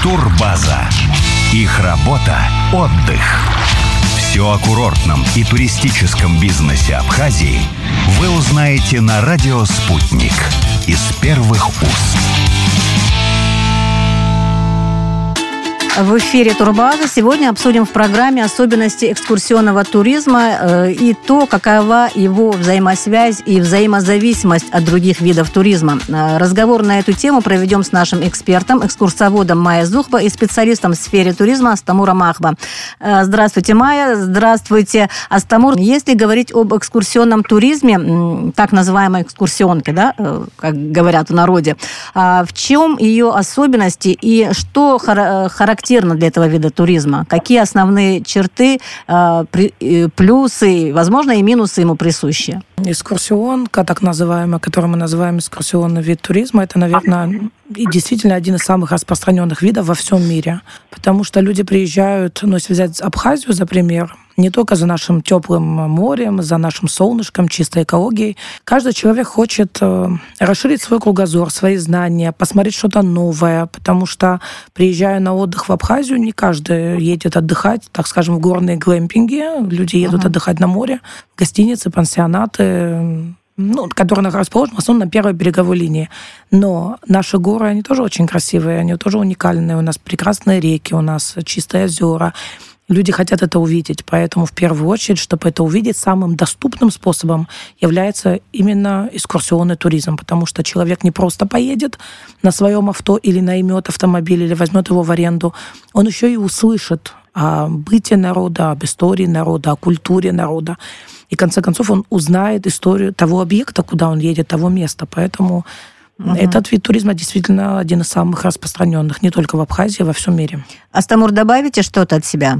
Турбаза. Их работа – отдых. Все о курортном и туристическом бизнесе Абхазии вы узнаете на радио «Спутник» из первых уст. В эфире Турбаза. Сегодня обсудим в программе особенности экскурсионного туризма и то, какова его взаимосвязь и взаимозависимость от других видов туризма. Разговор на эту тему проведем с нашим экспертом, экскурсоводом Майя Зухба и специалистом в сфере туризма Астамуром Ахба. Здравствуйте, Майя. Здравствуйте, Астамур. Если говорить об экскурсионном туризме, так называемой экскурсионке, да, как говорят в народе, в чем ее особенности и что характерно для этого вида туризма? Какие основные черты, плюсы, возможно, и минусы ему присущи? Экскурсионка, так называемая, которую мы называем экскурсионный вид туризма, это, наверное, действительно один из самых распространенных видов во всем мире. Потому что люди приезжают, если взять Абхазию за пример, не только за нашим теплым морем, за нашим солнышком, чистой экологией. Каждый человек хочет расширить свой кругозор, свои знания, посмотреть что-то новое, потому что, приезжая на отдых в Абхазию, не каждый едет отдыхать, так скажем, в горные глэмпинги. Люди едут отдыхать на море, гостиницы, пансионаты, которые расположены в основном на первой береговой линии. Но наши горы, они тоже очень красивые, они тоже уникальные. У нас прекрасные реки, у нас чистые озера. Люди хотят это увидеть, поэтому в первую очередь, чтобы это увидеть, самым доступным способом является именно экскурсионный туризм, потому что человек не просто поедет на своем авто или наймет автомобиль, или возьмет его в аренду, он еще и услышит о бытии народа, об истории народа, о культуре народа. И, в конце концов, он узнает историю того объекта, куда он едет, того места. Поэтому этот вид туризма действительно один из самых распространенных, не только в Абхазии, а во всем мире. Астамур, добавите что-то от себя?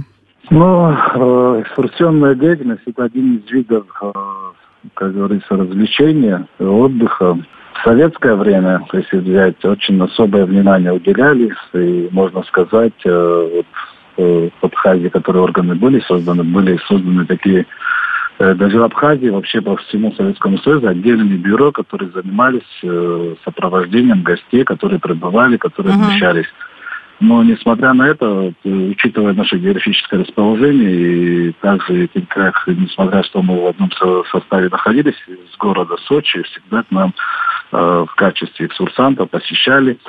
Экскурсионная деятельность – это один из видов, как говорится, развлечения, отдыха. В советское время, если взять, очень особое внимание уделялись, и, можно сказать, в Абхазии, которые органы были созданы такие, даже в Абхазии, вообще по всему Советскому Союзу, отдельные бюро, которые занимались сопровождением гостей, которые прибывали, которые размещались. Но, несмотря на это, учитывая наше географическое расположение, и также, несмотря что мы в одном составе находились, из города Сочи, всегда к нам в качестве экскурсантов посещали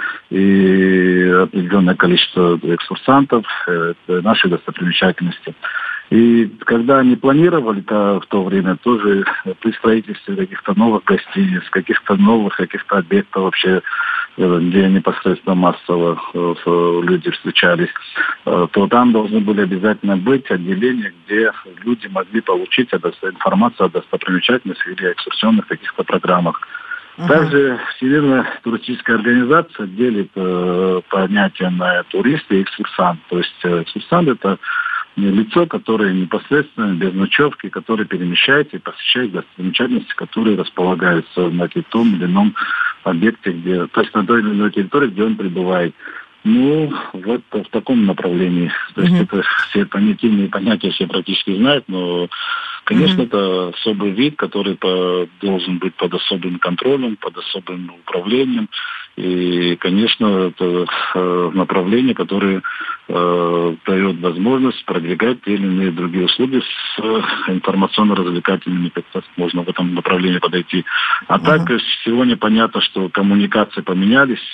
и определенное количество экскурсантов, наши достопримечательности. И когда они планировали в то время, тоже при строительстве каких-то новых гостиниц, каких-то объектов вообще, где непосредственно массово люди встречались, то там должны были обязательно быть отделения, где люди могли получить информацию о достопримечательностях или экскурсионных каких-то программах. Также Всемирная туристическая организация делит понятие на туриста и экскурсант. То есть экскурсант – это лицо, которое непосредственно, без ночевки, которое перемещается и посещает достопримечательности, которые располагаются на том или ином объекте, то есть на той или иной территории, где он пребывает. Вот в таком направлении. То есть это все понятийные понятия все практически знают, но, конечно, это особый вид, который должен быть под особым контролем, под особым управлением. И, конечно, это направление, которое дает возможность продвигать те или иные другие услуги с информационно-развлекательными, как-то можно в этом направлении подойти. Так, сегодня понятно, что коммуникации поменялись.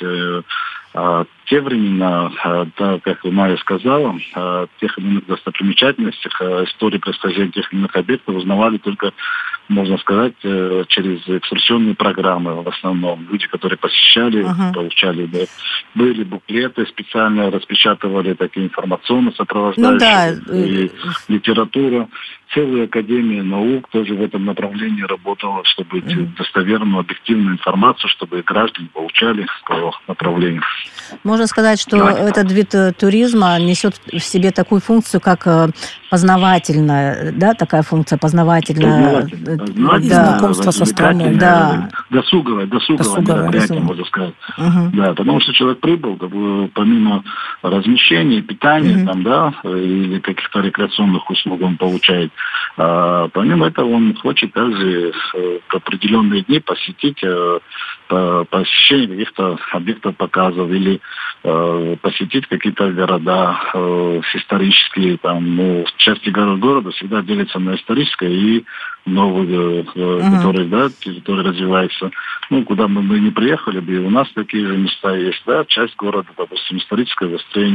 Те времена, как Майя сказала, о тех или иных достопримечательностях, истории происхождения тех или иных объектов узнавали только, можно сказать, через экскурсионные программы в основном. Люди, которые посещали, получали, были буклеты специально, распечатывали такие информационно сопровождающие, и литература. Целая академия наук тоже в этом направлении работала, чтобы достоверную, объективную информацию, чтобы граждане получали по направлению. Можно сказать, что этот вид туризма несет в себе такую функцию, как познавательная, да, такая функция познавательная. Знакомство со страной. Досуговое мероприятие, можно сказать. Да, потому что человек прибыл, помимо размещения, питания, или каких-то рекреационных услуг он получает Помимо этого, он хочет также в определенные дни посетить посещение каких-то объектов показов или посетить какие-то города исторические. Там, части города всегда делятся на историческое и новые, которые развиваются. Куда бы мы ни приехали, и у нас такие же места есть, часть города, допустим, историческое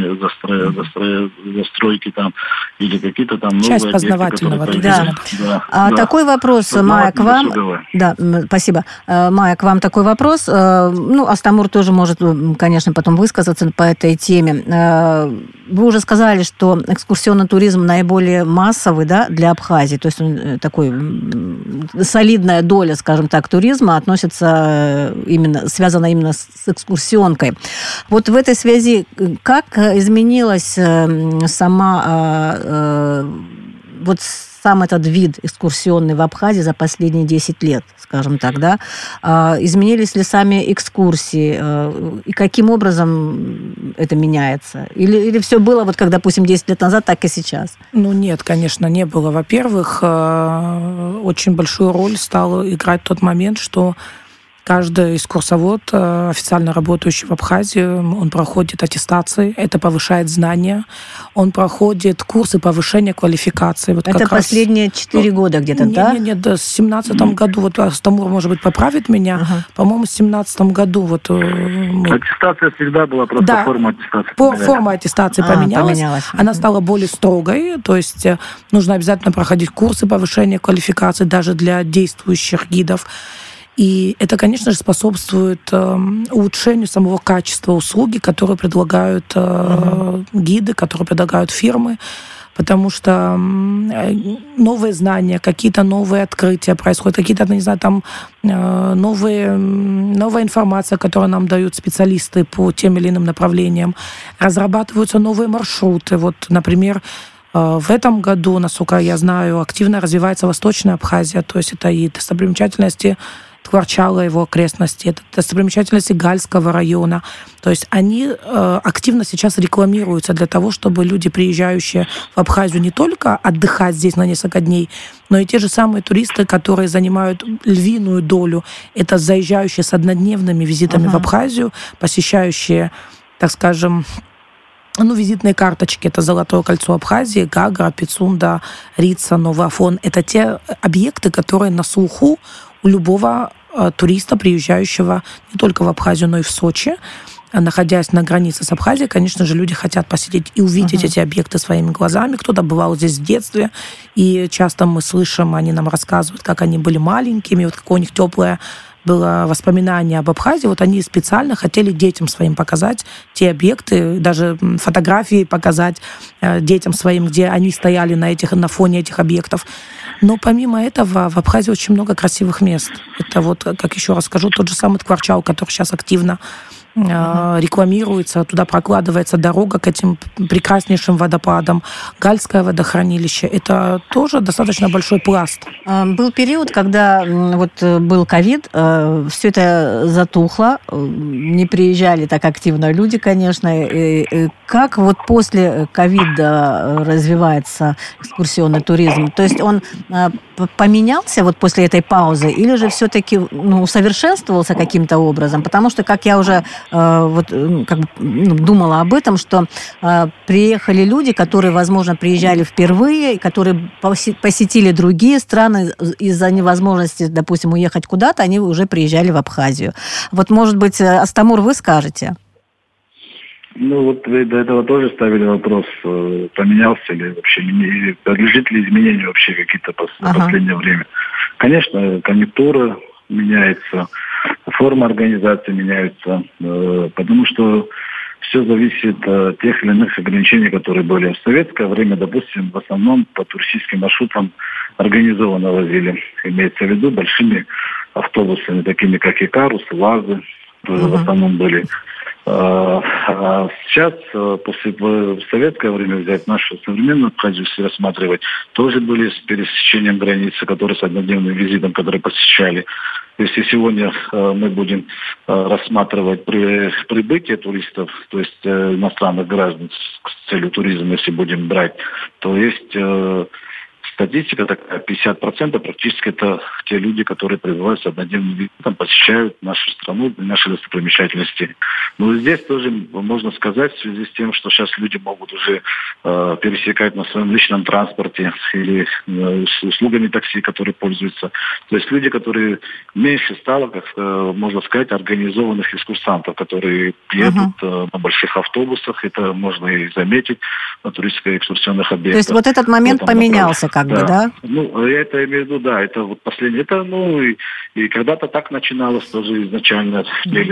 застройки там, или какие-то там новые часть объекты, познавательного которые... Такой вопрос, Майя, к вам. Да, спасибо. Майя, к вам такой вопрос. Астамур тоже может, конечно, потом высказаться по этой теме. Вы уже сказали, что экскурсионный туризм наиболее массовый, для Абхазии, то есть он такой солидная доля, скажем так, туризма относится связана именно с экскурсионкой. Вот в этой связи как изменилась сам этот вид экскурсионный в Абхазии за последние 10 лет, скажем так, изменились ли сами экскурсии, и каким образом это меняется? Или все было, как, допустим, 10 лет назад, так и сейчас? Нет, конечно, не было. Во-первых, очень большую роль стал играть тот момент, что каждый экскурсовод, официально работающий в Абхазии, он проходит аттестации, это повышает знания, он проходит курсы повышения квалификации. Это последние 4 года где-то, да? Нет, в 2017 году, Астамур, может быть, поправит меня, по-моему, в 2017 году... Аттестация всегда была, просто форма аттестации. Форма аттестации поменялась. Она стала более строгой, то есть нужно обязательно проходить курсы повышения квалификации даже для действующих гидов. И это, конечно же, способствует улучшению самого качества услуги, которые предлагают гиды, которые предлагают фирмы, потому что новые знания, какие-то новые открытия происходят, какие-то, новая информация, которую нам дают специалисты по тем или иным направлениям. Разрабатываются новые маршруты. Например, в этом году, насколько я знаю, активно развивается Восточная Абхазия, то есть это и достопримечательности Тхварчала, его окрестности, это достопримечательности Гальского района. То есть они активно сейчас рекламируются для того, чтобы люди, приезжающие в Абхазию, не только отдыхать здесь на несколько дней, но и те же самые туристы, которые занимают львиную долю, это заезжающие с однодневными визитами в Абхазию, посещающие, так скажем, визитные карточки. Это Золотое кольцо Абхазии, Гагра, Пицунда, Рица, Новый Афон. Это те объекты, которые на слуху у любого туриста, приезжающего не только в Абхазию, но и в Сочи. Находясь на границе с Абхазией, конечно же, люди хотят посетить и увидеть эти объекты своими глазами. Кто-то бывал здесь в детстве, и часто мы слышим, они нам рассказывают, как они были маленькими, какое у них теплое было воспоминание об Абхазии. Они специально хотели детям своим показать те объекты, даже фотографии показать детям своим, где они стояли на фоне этих объектов. Но помимо этого в Абхазии очень много красивых мест. Это как еще раз скажу, тот же самый Тхварчал, который сейчас активно рекламируется, туда прокладывается дорога к этим прекраснейшим водопадам. Гальское водохранилище. Это тоже достаточно большой пласт. Был период, когда был ковид, все это затухло, не приезжали так активно люди, конечно. Как после ковида развивается экскурсионный туризм? То есть он поменялся после этой паузы или же все-таки усовершенствовался каким-то образом? Потому что, как я уже думала об этом, что приехали люди, которые, возможно, приезжали впервые, которые посетили другие страны, из-за невозможности, допустим, уехать куда-то, они уже приезжали в Абхазию. Может быть, Астамур, вы скажете? Вы до этого тоже ставили вопрос, поменялся ли вообще, или подлежит ли изменению вообще какие-то в последнее время. Конечно, конъюнктура меняется, форма организации меняется, потому что все зависит от тех или иных ограничений, которые были. В советское время, допустим, в основном по туристическим маршрутам организованно возили. Имеется в виду большими автобусами, такими как Икарус, ЛАЗы, в основном были. А сейчас, в советское время взять нашу современную Абхазию, если рассматривать, тоже были с пересечением границы, которые с однодневным визитом, которые посещали. Если сегодня мы будем рассматривать прибытие туристов, то есть иностранных граждан с целью туризма, если будем брать, то есть статистика такая, 50% практически это те люди, которые пребывают с однодневным визитом, посещают нашу страну, наши достопримечательности. Но здесь тоже можно сказать, в связи с тем, что сейчас люди могут уже пересекать на своем личном транспорте или с услугами такси, которые пользуются. То есть люди, которые меньше стало, как можно сказать, организованных экскурсантов, которые едут на больших автобусах. Это можно и заметить на туристско-экскурсионных объектах. То есть вот этот момент поменялся да? Ну, я имею в виду, да, это вот последнее. Это, и когда-то так начиналось тоже изначально,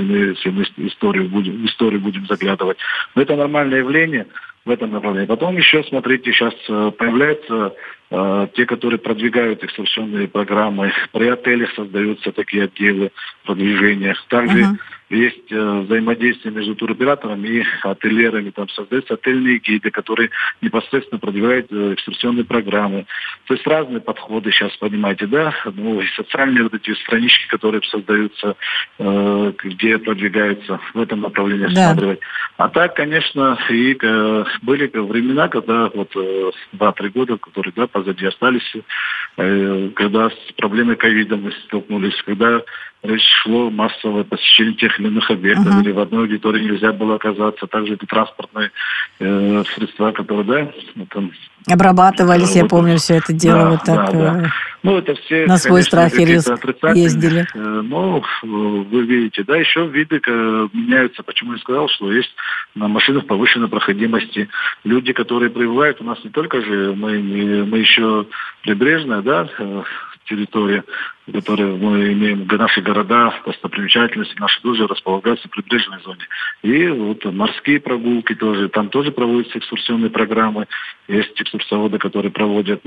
в историю будем заглядывать. Но это нормальное явление в этом направлении. Потом еще, смотрите, сейчас появляются те, которые продвигают экскурсионные программы. При отелях создаются такие отделы продвижения. Также есть взаимодействие между туроператорами и ательерами. Там создаются отельные гиды, которые непосредственно продвигают экскурсионные программы. То есть разные подходы сейчас, понимаете, да? Ну, и социальные вот эти странички, которые создаются, где продвигаются в этом направлении рассматривать. А так, конечно, и были времена, когда вот 2-3 года, которые позади остались, когда с проблемой ковида мы столкнулись, когда речь шло массовое посещение тех или иных объектов, или в одной аудитории нельзя было оказаться. Также эти транспортные средства, которые, обрабатывались, я помню, все это дело Ну, это все, на свой страх и риск ездили. Но вы видите, еще виды меняются. Почему я сказал, что есть на машинах повышенной проходимости люди, которые прибывают. У нас не только же мы еще прибрежная, территория, в которой мы имеем наши города, достопримечательности, наши тоже располагаются в прибрежной зоне. И вот морские прогулки тоже, там тоже проводятся экскурсионные программы, есть экскурсоводы, которые проводят,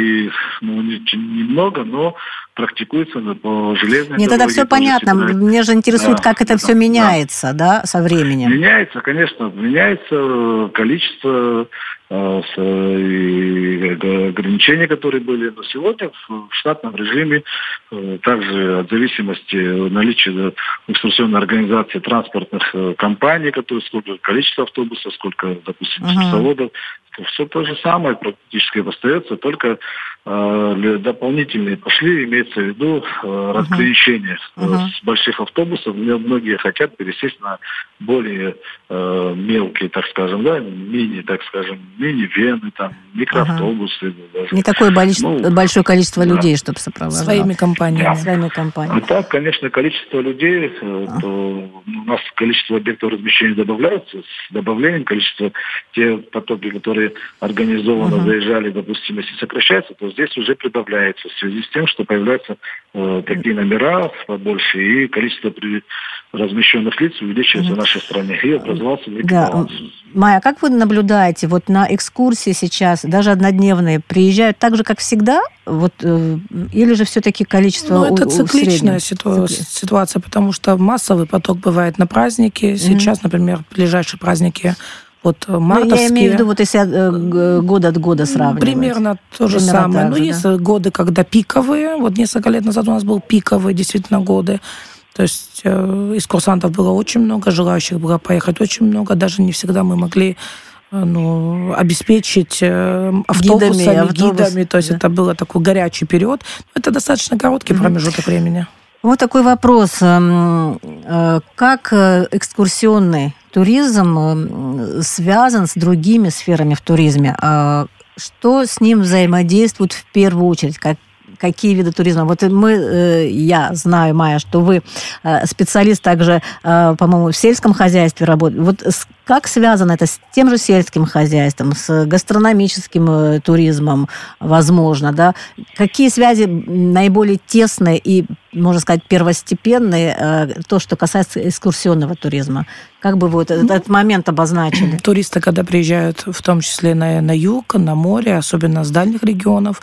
немного, но практикуется по железной дороге. Нет, это все понятно. Мне же интересует, как это все меняется, со временем. Меняется, конечно. Меняется количество ограничений, которые были. Но сегодня в штатном режиме, также от зависимости наличия экскурсионной организации транспортных компаний, сколько количество автобусов, сколько, допустим, экскурсоводов, все то же самое практически остается, только дополнительные пошли, имеется в виду разграничение с больших автобусов. Многие хотят пересесть на более мелкие, мини-вены, микроавтобусы. Даже. Не такое большое количество людей, чтобы сопровождать. Своими компаниями. Своими компаниями. А так, конечно, количество людей, то у нас количество объектов размещения добавляется, с добавлением количества тех потоки, которые организованно заезжали, допустим, если сокращается, то здесь уже прибавляется в связи с тем, что появляются такие номера побольше, и количество размещенных лиц увеличивается в нашей стране, и образовался некий баланс. Майя, как вы наблюдаете, вот на экскурсии сейчас, даже однодневные, приезжают так же, как всегда, или же все-таки количество это цикличная ситуация, потому что массовый поток бывает на праздники. Сейчас, например, ближайшие праздники мартовские. Я имею в виду, если год от года сравнивать. Примерно то же самое. Но есть годы, когда пиковые. Несколько лет назад у нас был пиковые действительно годы. То есть экскурсантов было очень много, желающих было поехать очень много. Даже не всегда мы могли обеспечить гидами. То есть это был такой горячий период. Это достаточно короткий промежуток времени. Вот такой вопрос. Как экскурсионный туризм связан с другими сферами в туризме? Что с ним взаимодействует в первую очередь? Какие виды туризма? Я знаю, Майя, что вы специалист также, по-моему, в сельском хозяйстве работаете. Как связано это с тем же сельским хозяйством, с гастрономическим туризмом, возможно, Какие связи наиболее тесные и, можно сказать, первостепенные, то, что касается экскурсионного туризма? Как бы вы этот момент обозначили? Туристы, когда приезжают, в том числе на юг, на море, особенно с дальних регионов,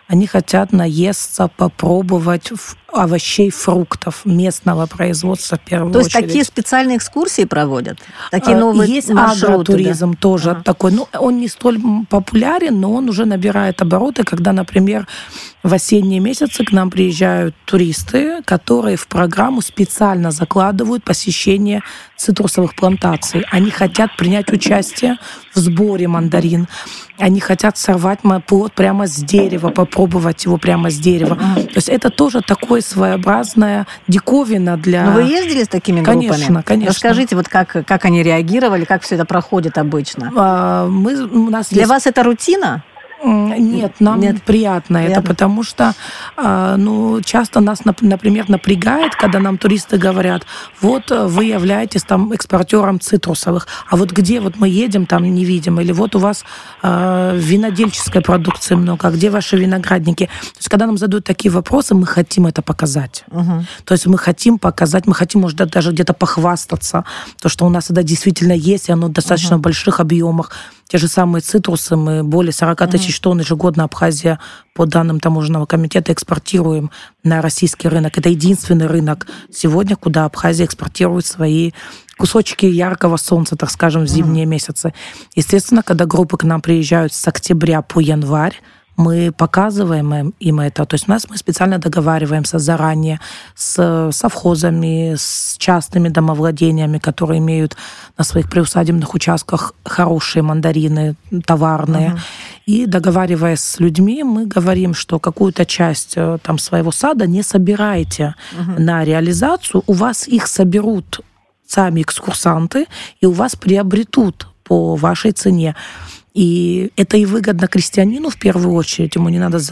Они хотят наесться, попробовать овощей, фруктов местного производства в первую очередь. То есть такие специальные экскурсии проводят? Такие новые есть маршруты? агротуризм тоже такой. Ну, он не столь популярен, но он уже набирает обороты, когда, например, в осенние месяцы к нам приезжают туристы, которые в программу специально закладывают посещение цитрусовых плантаций. Они хотят принять участие в сборе мандарин. Они хотят сорвать плод прямо с дерева, попробовать его прямо с дерева. То есть это тоже такое своеобразная диковина для... Но вы ездили с такими группами? Конечно, конечно. Расскажите, вот как они реагировали, как все это проходит обычно? Для вас это рутина? Нет, нам приятно это, потому что часто нас, например, напрягает, когда нам туристы говорят, вот вы являетесь там экспортером цитрусовых, а вот где вот мы едем, там не видим, или вот у вас винодельческой продукции много, а где ваши виноградники? То есть, когда нам задают такие вопросы, мы хотим это показать. То есть мы хотим показать, мы хотим, может, даже где-то похвастаться, то, что у нас это действительно есть, и оно в достаточно больших объемах. Те же самые цитрусы, мы более 40 тысяч тонн ежегодно Абхазия, по данным таможенного комитета, экспортируем на российский рынок. Это единственный рынок сегодня, куда Абхазия экспортирует свои кусочки яркого солнца, так скажем, в зимние месяцы. Естественно, когда группы к нам приезжают с октября по январь, мы показываем им это. То есть мы специально договариваемся заранее с совхозами, с частными домовладениями, которые имеют на своих приусадебных участках хорошие мандарины, товарные. И договариваясь с людьми, мы говорим, что какую-то часть там своего сада не собирайте на реализацию, у вас их соберут сами экскурсанты, и у вас приобретут по вашей цене. И это и выгодно крестьянину в первую очередь. Ему не надо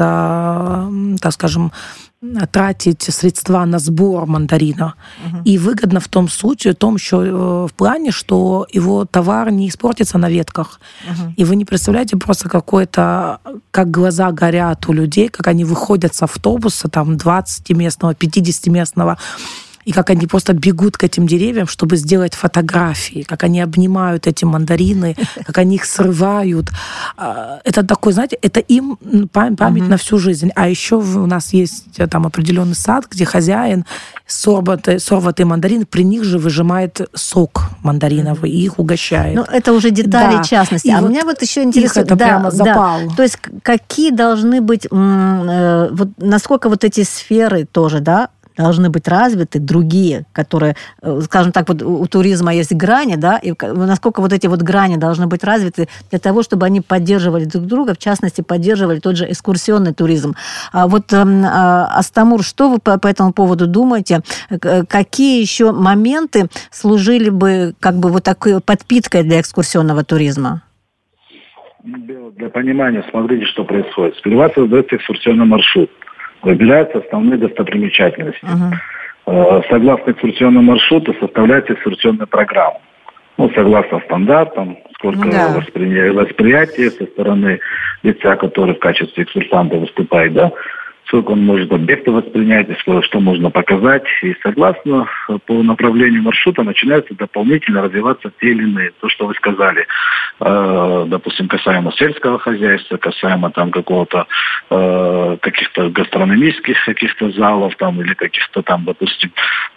тратить средства на сбор мандарина. И выгодно в том случае, в плане, что его товар не испортится на ветках. И вы не представляете просто как глаза горят у людей, как они выходят с автобуса, там 20-местного, 50-местного, и как они просто бегут к этим деревьям, чтобы сделать фотографии, как они обнимают эти мандарины, как они их срывают. Это такой, знаете, это им память на всю жизнь. А еще у нас есть там определенный сад, где хозяин сорватые мандарины, при них же выжимает сок мандариновый и их угощает. Ну, это уже детали частности. А меня вот еще интересует... Это прямо запал. То есть какие должны быть... насколько вот эти сферы тоже, должны быть развиты, другие, которые, скажем так, вот у туризма есть грани, и насколько вот эти вот грани должны быть развиты для того, чтобы они поддерживали друг друга, в частности, поддерживали тот же экскурсионный туризм. Астамур, что вы по этому поводу думаете? Какие еще моменты служили бы вот такой подпиткой для экскурсионного туризма? Для понимания, смотрите, что происходит. Сперва создается экскурсионный маршрут. Выбираются основные достопримечательности. Согласно экскурсионному маршруту составляется экскурсионная программа. Согласно стандартам, сколько восприятия со стороны лица, который в качестве экскурсанта выступает, сколько он может объектов воспринять, что можно показать. И согласно по направлению маршрута начинаются дополнительно развиваться те или иные. То, что вы сказали, допустим, касаемо сельского хозяйства, касаемо там какого-то каких-то гастрономических каких-то залов там, или каких-то там, допустим,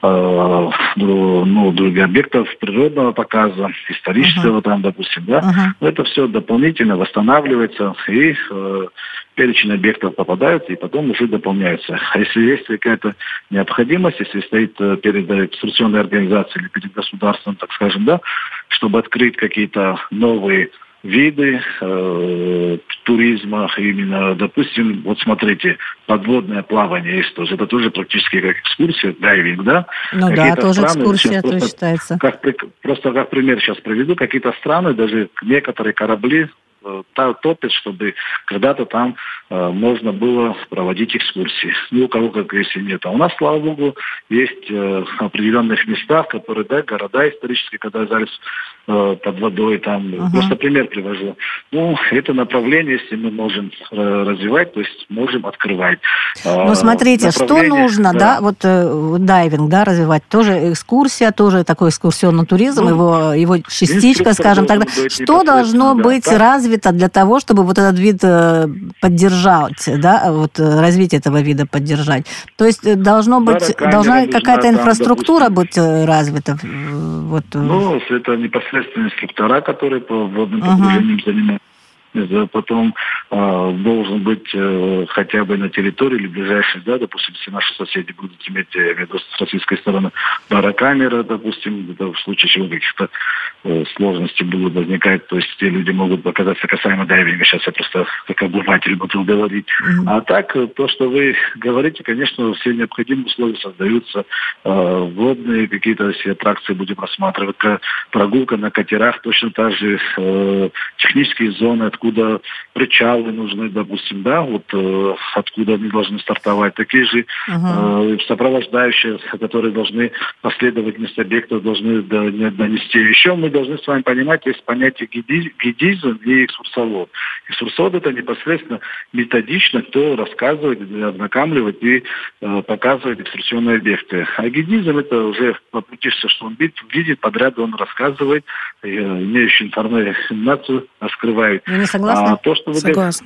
других объектов природного показа, исторического там, допустим, это все дополнительно восстанавливается и перечень объектов попадаются и потом уже дополняются. А если есть какая-то необходимость, если стоит перед экскурсионной организацией или перед государством, так скажем, чтобы открыть какие-то новые виды туризма, именно, допустим, вот смотрите, подводное плавание есть тоже, это тоже практически как экскурсия, дайвинг, тоже экскурсия, это считается. Просто как пример сейчас приведу, какие-то страны, даже некоторые корабли топят, чтобы когда-то там можно было проводить экскурсии. У кого как если нет. А у нас, слава богу, есть определенных местах, которые, города исторические, которые оказались под водой, там, просто пример привожу. Это направление, если мы можем развивать, то есть можем открывать. Смотрите, что нужно, дайвинг, развивать, тоже экскурсия, тоже такой экскурсионный туризм, его частичка, скажем так. Что должно быть развито развито для того, чтобы вот этот вид поддержать, да, вот развитие этого вида поддержать. То есть должна какая-то инфраструктура быть развита? Вот. Ну, это непосредственно инструктора, которые по водным погружениям занимаются. Потом должен быть хотя бы на территории или ближайшей, да, допустим, если наши соседи будут иметь, я имею в виду, с российской стороны, барокамера, допустим, в случае чего каких-то сложностей будут возникать, то есть те люди могут оказаться касаемо дайвинга, сейчас я просто как обыватель буду говорить. А так, то, что вы говорите, конечно, все необходимые условия создаются, водные какие-то все аттракции будем рассматривать, прогулка на катерах, точно так же технические зоны, откуда причалы нужны, допустим, да, вот откуда они должны стартовать. Такие же сопровождающие, которые должны последовательность объектов должны донести. Еще мы должны с вами понимать, есть понятие гидизм и экскурсовод. Экскурсовод — это непосредственно методично, кто рассказывает, ознакомливает и показывает экскурсионные объекты. А гидизм — это уже по пути, что он видит, подряд он рассказывает, имеющую информацию раскрывает. Вы не согласны? Согласна.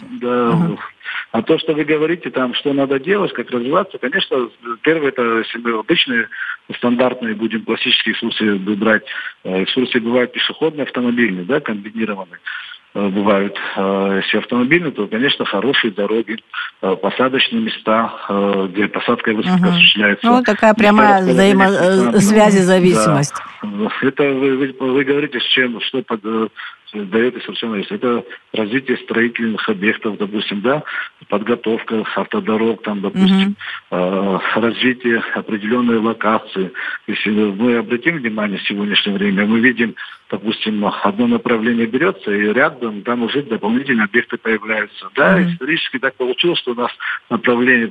А то, что вы говорите, там, что надо делать, как развиваться, конечно, первое, это если мы обычные, стандартные будем классические экскурсии брать, экскурсии бывают пешеходные, автомобильные, да, комбинированные. Бывают. Если автомобильные, то, конечно, хорошие дороги, посадочные места, где посадка и высадка осуществляется. Ну, такая прямая взаимосвязь и зависимость. Да. Это вы говорите, что дает экскурсионист. Это развитие строительных объектов, допустим, да, подготовка автодорог, там, допустим, развитие определенной локации. Если мы обратим внимание в сегодняшнее время, мы видим, допустим, одно направление берется, и рядом там уже дополнительные объекты появляются. Да, исторически так получилось, что у нас направление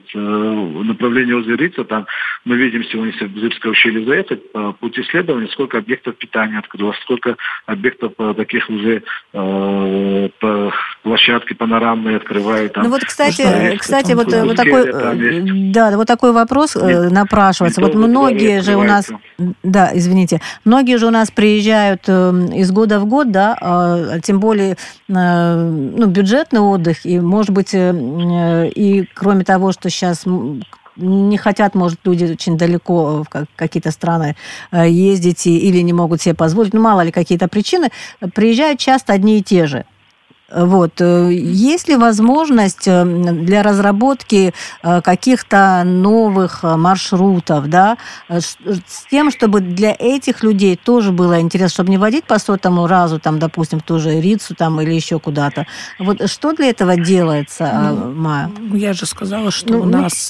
Озерица, там мы видим сегодня, если в Бзырское ущелье заехать, по пути исследования, сколько объектов питания открылось, сколько объектов таких уже площадки панорамные открывают. Там, ну вот, кстати, вот такой вопрос напрашивается. Вот многие же у нас, многие же у нас приезжают из года в год, да, тем более бюджетный отдых, и, может быть, и кроме того, что сейчас не хотят, может, люди очень далеко в какие-то страны ездить или не могут себе позволить, мало ли какие-то причины, приезжают часто одни и те же. Вот. Есть ли возможность для разработки каких-то новых маршрутов, да, с тем, чтобы для этих людей тоже было интересно, чтобы не водить по 100-му разу, там, допустим, в ту же Рицу там, или еще куда-то. Вот что для этого делается, Майя? Я же сказала, что у нас,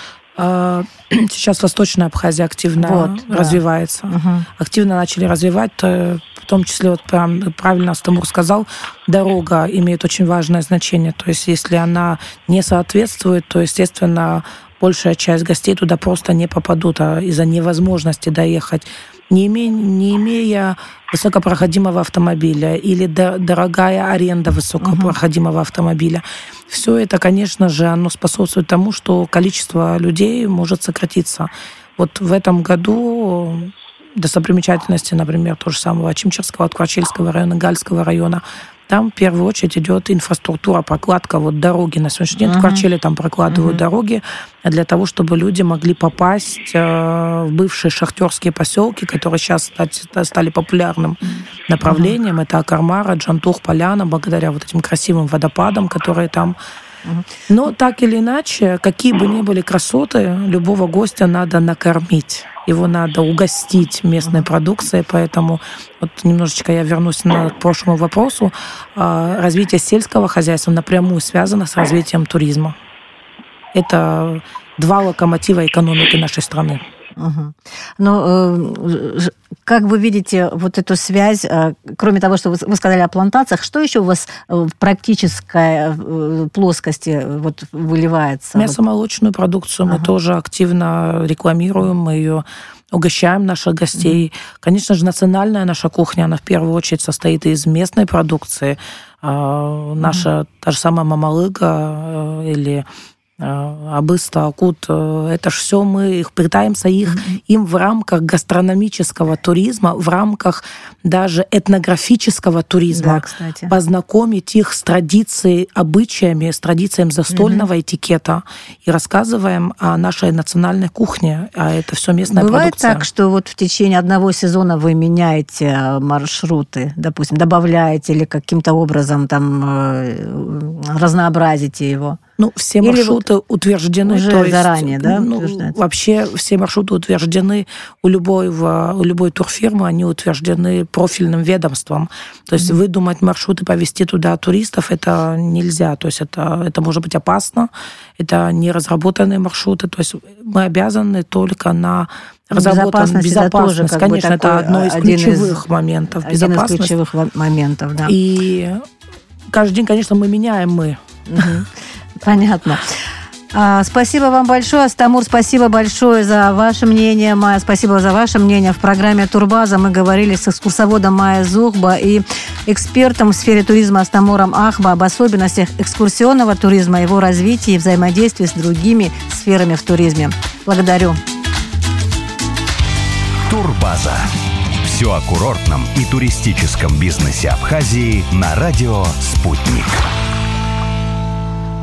сейчас Восточная Абхазия активно развивается. Активно начали развивать, в том числе, вот правильно Астамур сказал, дорога имеет очень важное значение. То есть если она не соответствует, то, естественно, большая часть гостей туда просто не попадут из-за невозможности доехать, не имея высокопроходимого автомобиля или дорогая аренда высокопроходимого автомобиля. Все это, конечно же, оно способствует тому, что количество людей может сократиться. Вот в этом году достопримечательности, например, то же самого Ачимчирского, Откварчельского района, Гальского района, там в первую очередь идет инфраструктура, прокладка дороги. На сегодняшний день в Кварчеле там прокладывают дороги для того, чтобы люди могли попасть в бывшие шахтерские поселки, которые сейчас стали популярным направлением. Это Акармара, Джантух, Поляна, благодаря вот этим красивым водопадам, которые там. Но так или иначе, какие бы ни были красоты, любого гостя надо накормить. Его надо угостить местной продукцией, поэтому вот немножечко я вернусь к прошлому вопросу. Развитие сельского хозяйства напрямую связано с развитием туризма. Это два локомотива экономики нашей страны. Но как вы видите вот эту связь, кроме того, что вы сказали о плантациях, что еще у вас в практической плоскости выливается? Мясомолочную продукцию мы тоже активно рекламируем, мы ее угощаем наших гостей. Конечно же, национальная наша кухня, она в первую очередь состоит из местной продукции. Наша та же самая мамалыга или Абыста, Акут, это ж все мы пытаемся им в рамках гастрономического туризма, в рамках даже этнографического туризма познакомить их с традицией, обычаями, с традициями застольного этикета и рассказываем о нашей национальной кухне, а это все местная продукция. Бывает так, что вот в течение одного сезона вы меняете маршруты, допустим, добавляете или каким-то образом там разнообразите его? Ну, все маршруты утверждены. Уже то есть, заранее, да? Вообще все маршруты утверждены у любой турфирмы, они утверждены профильным ведомством. То есть выдумать маршруты, повезти туда туристов, это нельзя. То есть это может быть опасно, это не разработанные маршруты. То есть мы обязаны только на безопасность. Тоже, конечно, это одно из ключевых моментов. Один из ключевых моментов, да. И каждый день, конечно, мы меняем. Понятно. Спасибо вам большое, Астамур, спасибо большое за ваше мнение, Майя, спасибо за ваше мнение. В программе «Турбаза» мы говорили с экскурсоводом Майей Зухба и экспертом в сфере туризма Астамуром Ахба об особенностях экскурсионного туризма, его развитии и взаимодействии с другими сферами в туризме. Благодарю. Турбаза. Все о курортном и туристическом бизнесе Абхазии на радио «Спутник».